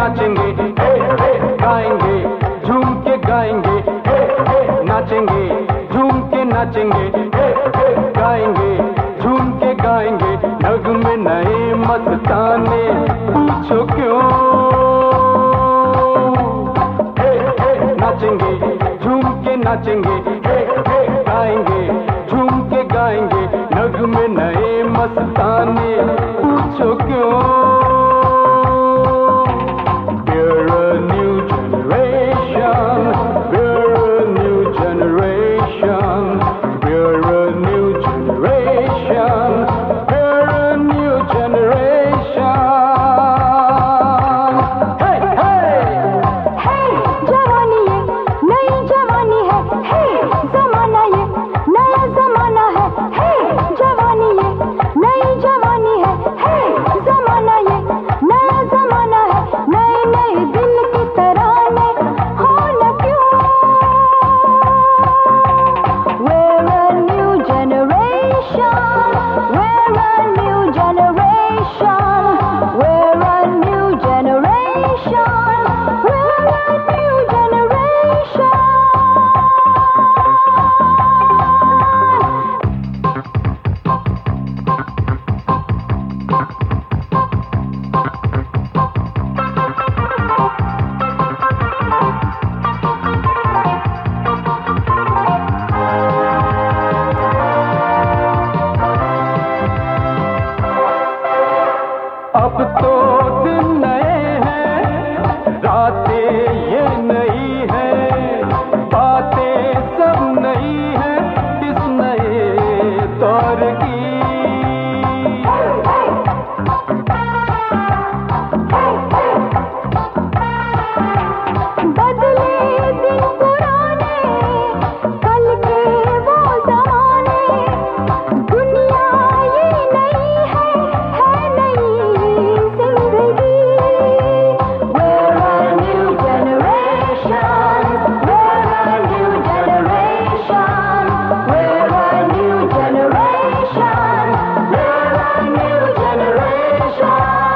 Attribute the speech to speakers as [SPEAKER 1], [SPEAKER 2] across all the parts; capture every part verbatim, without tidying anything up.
[SPEAKER 1] नाचेंगे, गाएंगे, झूम के गाएंगे, नाचेंगे, झूम के नाचेंगे, गाएंगे, झूम के गाएंगे, नगमे नए मस्ताने, पूछो क्यों। नाचेंगे, झूम के नाचेंगे, गाएंगे, झूम के गाएंगे, नगमे नए मस्ताने, पूछो क्यों। We're a new generation, we're a new generation, we're a new generation, we're a new generation. Hey, hey!
[SPEAKER 2] Hey, जवानी ये नई जवानी है, hey, ज़माना ये नया ज़माना है, hey, जवानी ये नई जवानी है, hey, ज़माना ये नया ज़माना है, नए नए दिल की तराने हो न क्यों। We're a new generation, we're a new generation, we're a new generation, we're a new generation.
[SPEAKER 1] अब तो दिन नए हैं, रातें ये नई हैं, बातें सब नई हैं इस नए दौर की।
[SPEAKER 2] बदले दिन पुराने, कल के वो ज़माने, दुनिया ये नई है, है नई ज़िंदगी। We're a new generation, we're a new generation, we're a new generation, we're a new generation.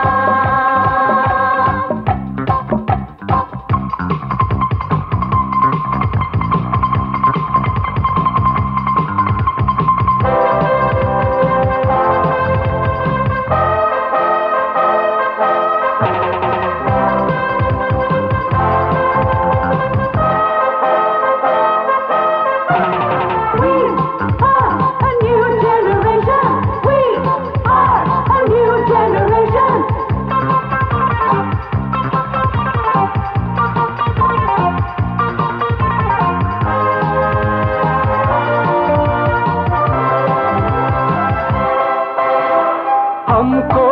[SPEAKER 2] We are a new generation. We are a new generation.
[SPEAKER 1] हमको